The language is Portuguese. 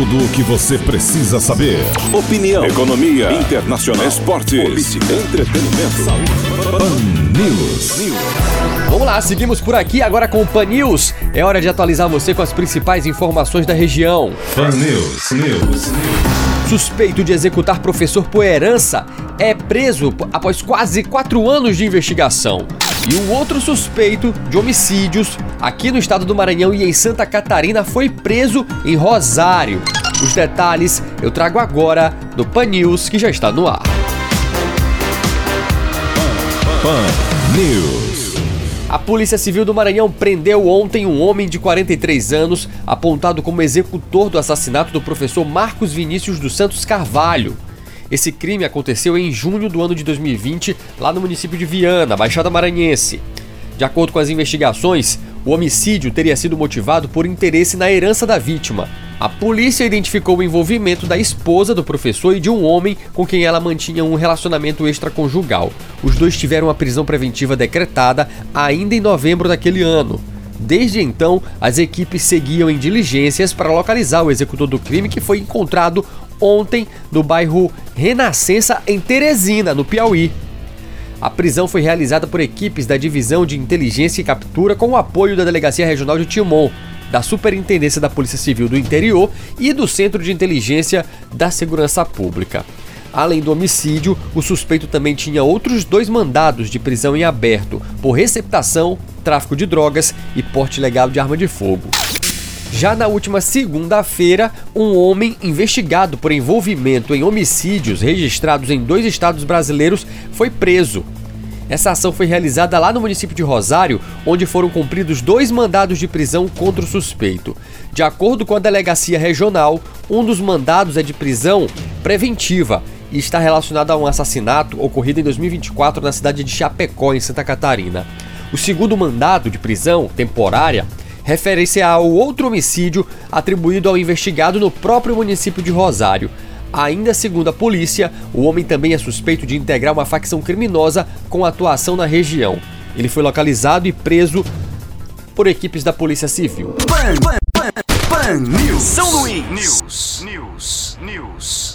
Tudo o que você precisa saber. Opinião, economia, internacional, esportes, política, entretenimento, saúde. Pan News. Vamos lá, seguimos por aqui agora com o Pan News. É hora de atualizar você com as principais informações da região. Pan News. Suspeito de executar professor por herança é preso após quase 4 anos de investigação. E um outro suspeito de homicídios aqui no estado do Maranhão e em Santa Catarina foi preso em Rosário. Os detalhes eu trago agora no Pan News, que já está no ar. Pan News. A Polícia Civil do Maranhão prendeu ontem um homem de 43 anos, apontado como executor do assassinato do professor Marcos Vinícius dos Santos Carvalho. Esse crime aconteceu em junho do ano de 2020, lá no município de Viana, Baixada Maranhense. De acordo com as investigações, o homicídio teria sido motivado por interesse na herança da vítima. A polícia identificou o envolvimento da esposa do professor e de um homem com quem ela mantinha um relacionamento extraconjugal. Os dois tiveram a prisão preventiva decretada ainda em novembro daquele ano. Desde então, as equipes seguiam em diligências para localizar o executor do crime, que foi encontrado ontem no bairro Renascença, em Teresina, no Piauí. A prisão foi realizada por equipes da Divisão de Inteligência e Captura com o apoio da Delegacia Regional de Timon, da Superintendência da Polícia Civil do Interior e do Centro de Inteligência da Segurança Pública. Além do homicídio, o suspeito também tinha outros 2 mandados de prisão em aberto por receptação, tráfico de drogas e porte ilegal de arma de fogo. Já na última segunda-feira, um homem investigado por envolvimento em homicídios registrados em 2 estados brasileiros foi preso. Essa ação foi realizada lá no município de Rosário, onde foram cumpridos 2 mandados de prisão contra o suspeito. De acordo com a delegacia regional, um dos mandados é de prisão preventiva e está relacionado a um assassinato ocorrido em 2024 na cidade de Chapecó, em Santa Catarina. O segundo mandado de prisão temporária refere-se ao outro homicídio atribuído ao investigado no próprio município de Rosário. Ainda segundo a polícia, o homem também é suspeito de integrar uma facção criminosa com atuação na região. Ele foi localizado e preso por equipes da Polícia Civil. Pan News. São Luís News.